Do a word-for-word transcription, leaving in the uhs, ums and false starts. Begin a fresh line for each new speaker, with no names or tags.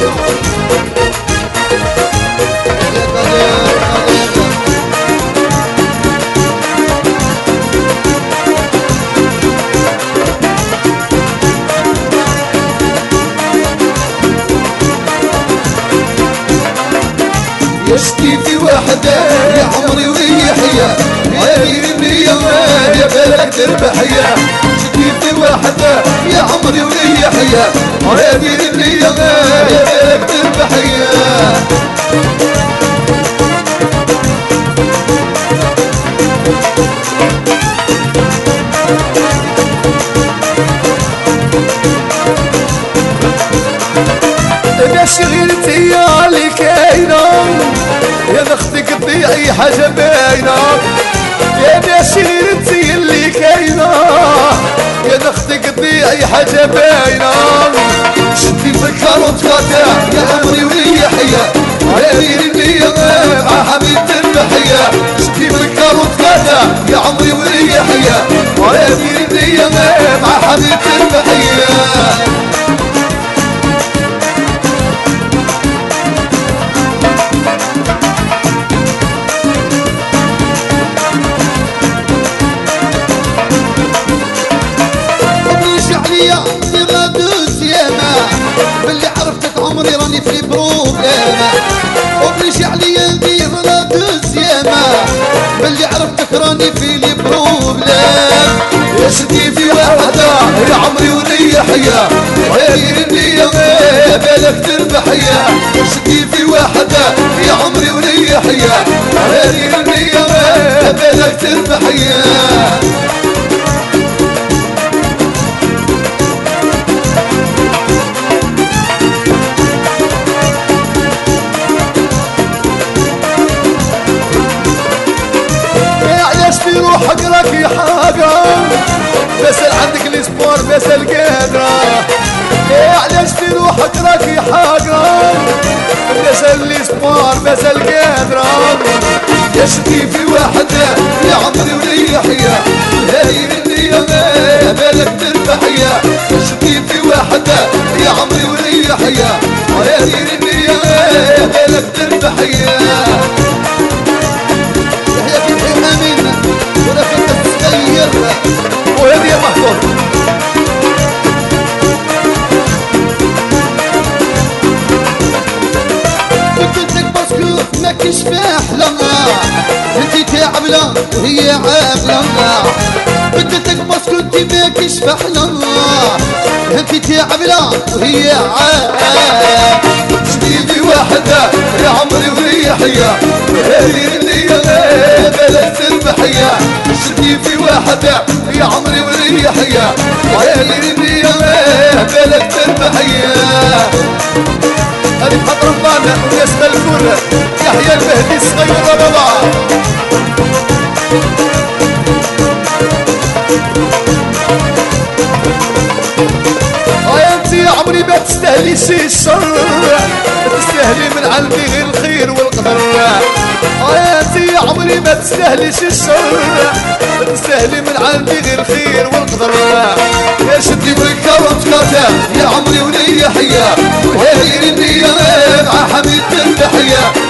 يشتي في وحده يا عمري وريحية يا ديرني يا يا بالك تربحية. يشتي في وحده يا عمري وريحية يا ديرني يا يا بالك تربحية.
شغلتي يا اللي كاينة يا نختك تضيعي حاجة باينة. يا دا شغلتي اللي كاينة يا نختك تضيعي حاجة باينة.
شدي في الكاروت كاتا يا عمري وريحية يا ديرني يا مع حبيب تربحية. شدي في الكاروت كاتا يا عمري وريحية يا ديرني يا مع حبيب تربحية. باللي عرفتك عمري راني في بروبلام وبرجع لي ندير لا دوزيام. باللي عرفتك راني في لي بروبلام. يا شدي في وحده يا عمري وريحية يا ديرني يا بالك تربحية. شدي في وحده يا عمري وريحية يا ديرني يا بالك تربحية.
روحك راكي حاجة بسال عندك الاسبوار بسال قادرة. ايه علاش في روحك راكي حاجة بسال الاسبوار بسال قادرة.
يا شدي في وحدة يا عمري وريحية يا ديرني يا بالك تربحية. يا شدي في وحدة يا عمري وريحية يا ديرني يا بالك تربحية. يحيى في حمامين ولا كنت تتغير
وهذه يا محفوظ.
بدلتك باسكو ما كاينش فيها حلمة انتي تعبلة وهي عابلة. بدلتك باسكو انتي ما كاينش فيها حلمة انتي تعبلة وهي عابلة. شدي في وحدة يا عمري وريحية يا ديرني يا بالك تربحية. شدي في وحدة يا عمري وريحية يا ديرني يا بالك تربحية.
هذه بحط رمضان وناس ملكون يحيى المهدي الصغير بابا. يا انتي يا عمري ما تستاهلي شي الشر تستاهلي من عندي غير الخير والقدر. يا انتي يا عمري ما تستاهلي شي الشر تستاهلي من عندي غير الخير والقدر.
يا شدي بالكاروت كاتا يا عمري وريحية يا ديرني يا مع حبيب تربحية.